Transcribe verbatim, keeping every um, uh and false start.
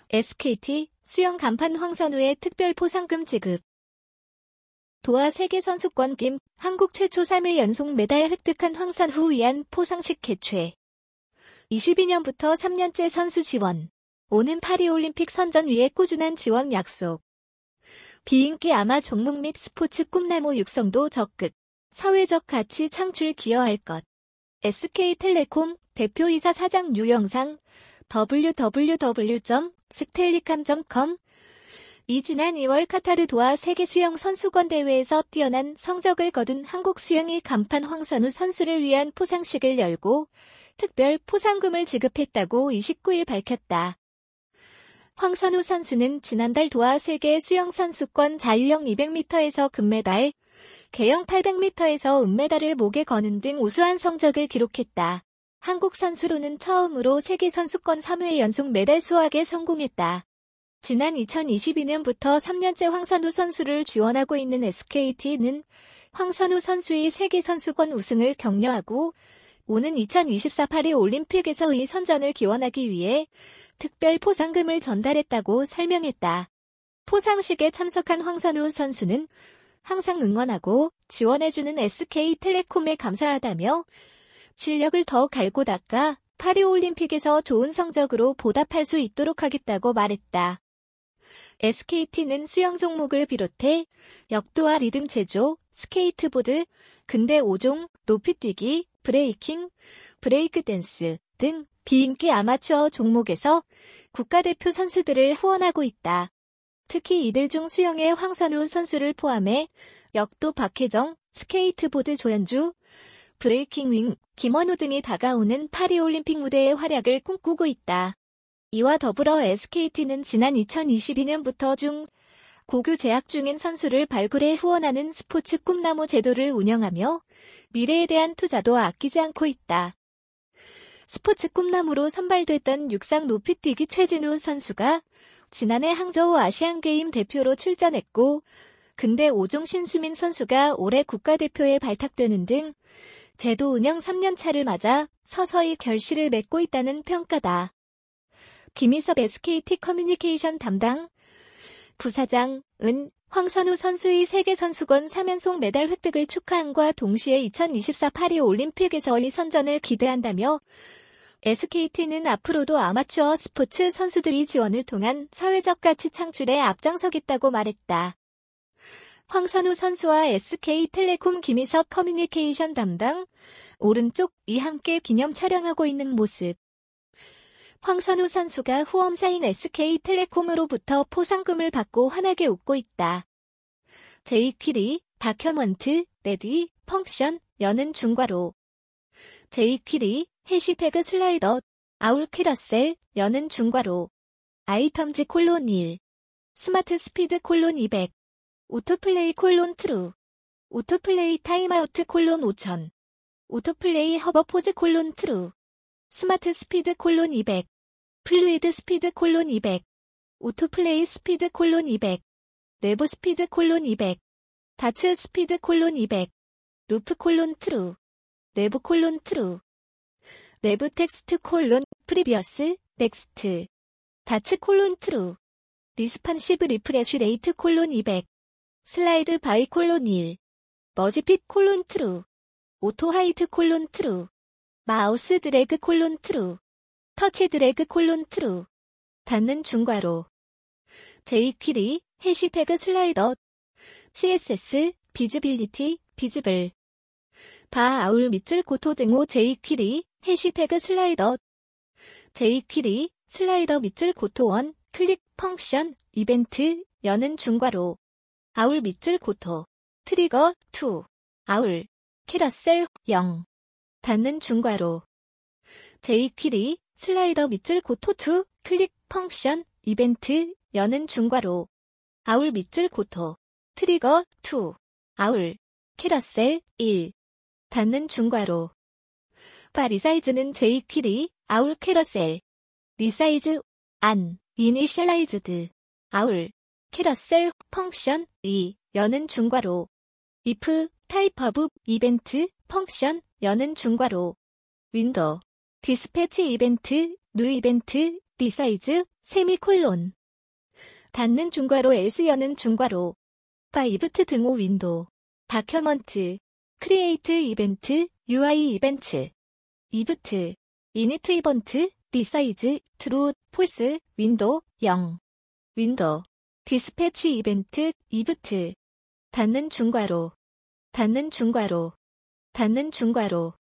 에스케이티 수영 간판 황선우의 특별 포상금 지급. 도하 세계선수권 김, 한국 최초 삼 회 연속 메달 획득한 황선우 위한 포상식 개최. 이십이 년부터 삼 년째 선수 지원. 오는 파리올림픽 선전 위해 꾸준한 지원 약속. 비인기 아마 종목 및 스포츠 꿈나무 육성도 적극. 사회적 가치 창출 기여할 것. 에스케이텔레콤 대표이사 사장 유영상 더블유 더블유 더블유 점 스텔리캄 점 컴 이 지난 이월 카타르 도하 세계수영 선수권 대회에서 뛰어난 성적을 거둔 한국 수영의 간판 황선우 선수를 위한 포상식을 열고 특별 포상금을 지급했다고 이십구 일 밝혔다. 황선우 선수는 지난달 도하 세계 수영 선수권 자유형 이백 미터에서 금메달, 계영 팔백 미터에서 은메달을 목에 거는 등 우수한 성적을 기록했다. 한국 선수로는 처음으로 세계선수권 삼 회 연속 메달 수확에 성공했다. 지난 이천이십이 년부터 삼 년째 황선우 선수를 지원하고 있는 에스케이티는 황선우 선수의 세계선수권 우승을 격려하고 오는 이천이십사 파리 올림픽에서의 선전을 기원하기 위해 특별 포상금을 전달했다고 설명했다. 포상식에 참석한 황선우 선수는 항상 응원하고 지원해주는 에스케이텔레콤에 감사하다며 실력을 더 갈고 닦아 파리올림픽에서 좋은 성적으로 보답할 수 있도록 하겠다고 말했다. 에스케이티는 수영 종목을 비롯해 역도와 리듬 체조, 스케이트보드, 근대 오 종, 높이뛰기, 브레이킹, 브레이크 댄스 등 비인기 아마추어 종목에서 국가대표 선수들을 후원하고 있다. 특히 이들 중 수영의 황선우 선수를 포함해 역도 박혜정, 스케이트보드 조현주, 브레이킹 윙, 김원우 등이 다가오는 파리올림픽 무대의 활약을 꿈꾸고 있다. 이와 더불어 에스케이티는 지난 이천이십이 년부터 중 고교 재학 중인 선수를 발굴해 후원하는 스포츠 꿈나무 제도를 운영하며 미래에 대한 투자도 아끼지 않고 있다. 스포츠 꿈나무로 선발됐던 육상 높이뛰기 최진우 선수가 지난해 항저우 아시안게임 대표로 출전했고 근대 오 종 신수민 선수가 올해 국가대표에 발탁되는 등 제도 운영 삼 년 차를 맞아 서서히 결실을 맺고 있다는 평가다. 김희섭 에스케이티 커뮤니케이션 담당 부사장은 황선우 선수의 세계선수권 삼 연속 메달 획득을 축하함과 동시에 이천이십사 파리 올림픽에서의 선전을 기대한다며 에스케이티는 앞으로도 아마추어 스포츠 선수들이 지원을 통한 사회적 가치 창출에 앞장서겠다고 말했다. 황선우 선수와 에스케이텔레콤 김희섭 커뮤니케이션 담당 오른쪽이 함께 기념 촬영하고 있는 모습. 황선우 선수가 후원사인 에스케이텔레콤으로부터 포상금을 받고 환하게 웃고 있다. 제이퀴리, 다큐먼트, 레디, 펑션, 여는 중괄호. 제이퀴리, 해시태그 슬라이더, 아울 캐러셀, 여는 중괄호. 아이텀즈 콜론 일. 스마트 스피드 콜론 이백. 오토플레이 콜론 트루. 오토플레이 타임아우트 콜론 오천. 오토플레이 허버포즈 콜론 트루. 스마트 스피드 콜론 이백. 플루이드 스피드 콜론 이백. 오토플레이 스피드 콜론 이백. 내부 스피드 콜론 이백. 다츠 스피드 콜론 이백. 루프 콜론 트루. 내부 콜론 트루. 내부 텍스트 콜론 프리비어스 넥스트. 다츠 콜론 트루. 리스판시브 리프레쉬 레이트 콜론 이백. 슬라이드 바이 콜론 일. 머지핏 콜론 트루. 오토 하이트 콜론 트루. 마우스 드래그 콜론 트루. 터치 드래그 콜론 트루. 닿는 중괄호. 제이퀴리, 해시태그 슬라이더. 씨에스에스, 비즈빌리티, 비즈블. 바 아울 밑줄 고토 등호 제이퀴리, 해시태그 슬라이더. 제이퀴리, 슬라이더 밑줄 고토 일, 클릭 펑션, 이벤트, 여는 중괄호. 아울 밑줄 고토. 트리거 이, 아울. 캐러셀 영. 닿는 중괄호. 제이퀴리, 슬라이더 밑줄 고토 이, 클릭 펑션, 이벤트, 여는 중괄호. 아울 밑줄 고토. 트리거 이, 아울. 캐러셀 일. 닿는 중괄호. 바 리사이즈는 제이퀴리, 아울 캐러셀. 리사이즈, 안, 이니셜라이즈드. 아울. 캐러셀, 펑션, 이, 여는 중괄호. if, 타입 오브, 이벤트, 펑션, 여는 중괄호. 윈도우. 디스패치 이벤트, 뉴 이벤트, 리사이즈, 세미콜론. 닫는 중괄호 else 여는 중괄호. 파이브트 등호 윈도우. 다큐먼트. 크리에이트 이벤트, 유아이 이벤트. 이브트. 이니트 이번트, 리사이즈, 트루, 폴스, 윈도우, 영. 윈도우. 디스패치 이벤트, 이브트. 닫는 중괄호. 닫는 중괄호. 닫는 중괄호.